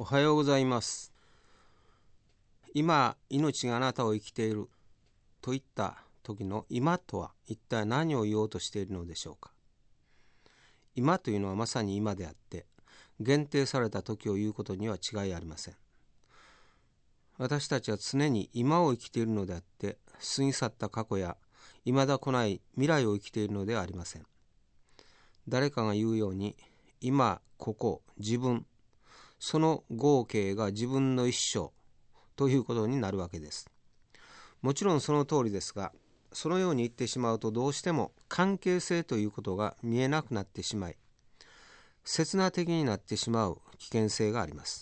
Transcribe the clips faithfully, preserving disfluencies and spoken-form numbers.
おはようございます。今、命があなたを生きているといった時の今とは一体何を言おうとしているのでしょうか。今というのはまさに今であって、限定された時を言うことには違いありません。私たちは常に今を生きているのであって、過ぎ去った過去や未だ来ない未来を生きているのではありません。誰かが言うように、今、ここ、自分、その合計が自分の一生ということになるわけです。もちろんその通りですが、そのように言ってしまうとどうしても関係性ということが見えなくなってしまい、刹那的になってしまう危険性があります。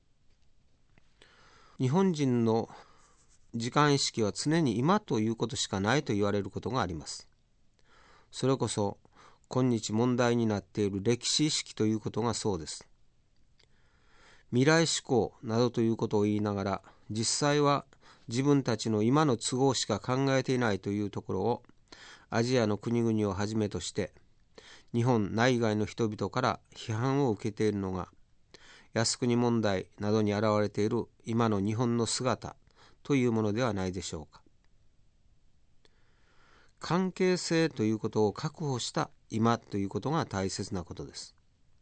日本人の時間意識は常に今ということしかないと言われることがあります。それこそ今日問題になっている歴史意識ということがそうです。未来志向などということを言いながら、実際は自分たちの今の都合しか考えていないというところを、アジアの国々をはじめとして日本内外の人々から批判を受けているのが、靖国問題などに現れている今の日本の姿というものではないでしょうか。関係性ということを確保した今ということが大切なことです。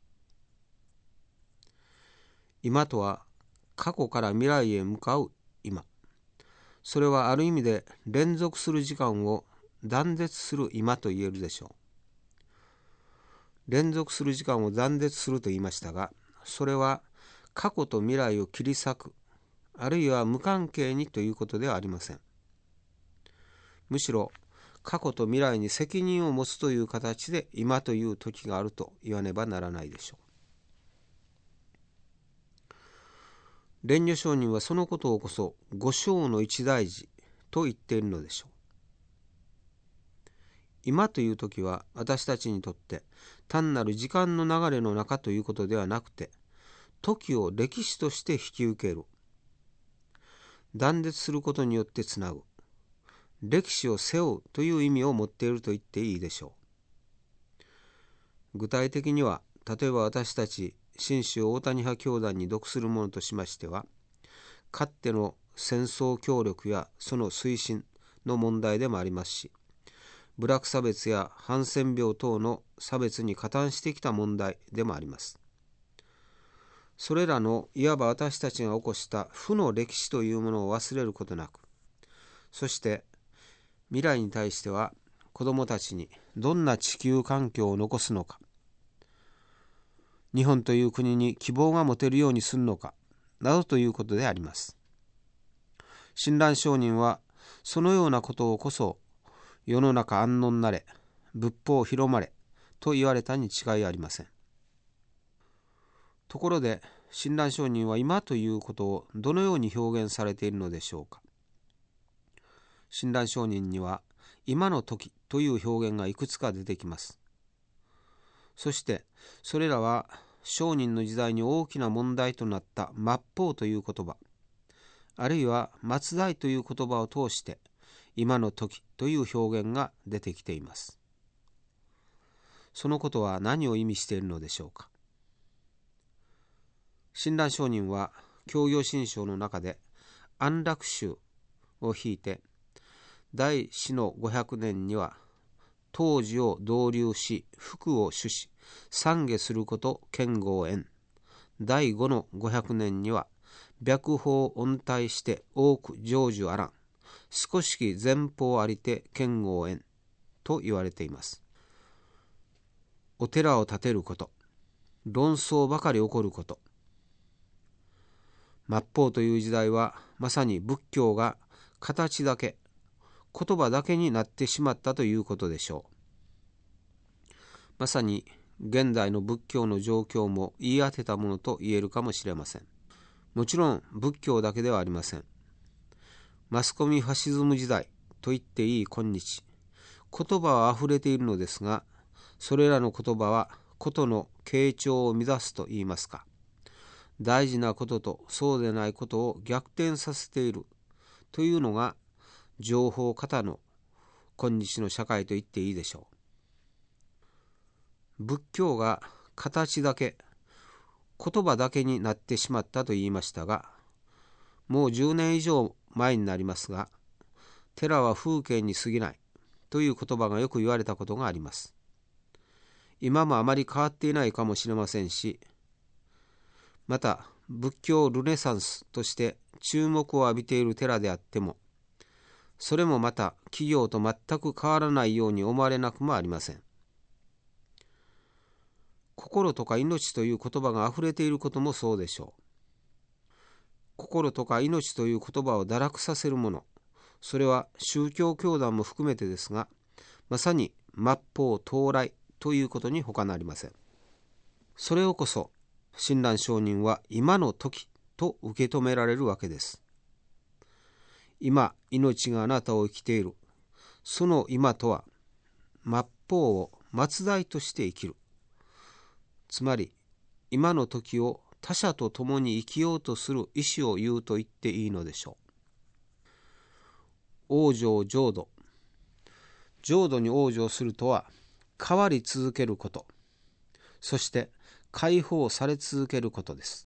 今とは過去から未来へ向かう今。それはある意味で連続する時間を断絶する今と言えるでしょう。連続する時間を断絶すると言いましたが、それは過去と未来を切り裂く、あるいは無関係にということではありません。むしろ過去と未来に責任を持つという形で今という時があると言わねばならないでしょう。蓮如上人はそのことをこそ五生の一大事と言っているのでしょう。今という時は私たちにとって単なる時間の流れの中ということではなくて、時を歴史として引き受ける、断絶することによってつなぐ、歴史を背負うという意味を持っていると言っていいでしょう。具体的には、例えば私たち信州大谷派教団に属するものとしましては、かつての戦争協力やその推進の問題でもありますし、部落差別やハンセン病等の差別に加担してきた問題でもあります。それらのいわば私たちが起こした負の歴史というものを忘れることなく、そして未来に対しては子どもたちにどんな地球環境を残すのか、日本という国に希望が持てるようにするのかなどということであります。親鸞上人はそのようなことをこそ世の中安穏なれ、仏法広まれと言われたに違いありません。ところで親鸞上人は今ということをどのように表現されているのでしょうか。親鸞上人には今の時という表現がいくつか出てきます。そしてそれらは上人の時代に大きな問題となった末法という言葉、あるいは末代という言葉を通して今の時という表現が出てきています。そのことは何を意味しているのでしょうか。親鸞上人は教行信証の中で安楽宗を引いて、第四のごひゃくねんには当時を導入し福を主し参下すること剣豪縁、第五のごひゃくねんには白法音体して多く成就あらん、少しき前方ありて剣豪縁と言われています。お寺を建てること、論争ばかり起こること、末法という時代はまさに仏教が形だけ、言葉だけになってしまったということでしょう。まさに現代の仏教の状況も言い当てたものと言えるかもしれません。もちろん仏教だけではありません。マスコミファシズム時代と言っていい今日、言葉はあふれているのですが、それらの言葉はことの傾聴を乱すと言いますか、大事なこととそうでないことを逆転させているというのが情報過多の今日の社会と言っていいでしょう。仏教が形だけ、 言葉だけになってしまったと言いましたが、もうじゅうねん以上前になりますが、寺は風景に過ぎないという言葉がよく言われたことがあります。今もあまり変わっていないかもしれませんし、また仏教ルネサンスとして注目を浴びている寺であっても、それもまた企業と全く変わらないように思われなくもありません。心とか命という言葉があふれていることもそうでしょう。心とか命という言葉を堕落させるもの、それは宗教教団も含めてですが、まさに末法到来ということに他なりません。それをこそ親鸞上人は今の時と受け止められるわけです。今命があなたを生きている、その今とは末法を末代として生きる、つまり今の時を他者と共に生きようとする意志を言うと言っていいのでしょう。往生浄土、浄土に往生するとは変わり続けること、そして解放され続けることです。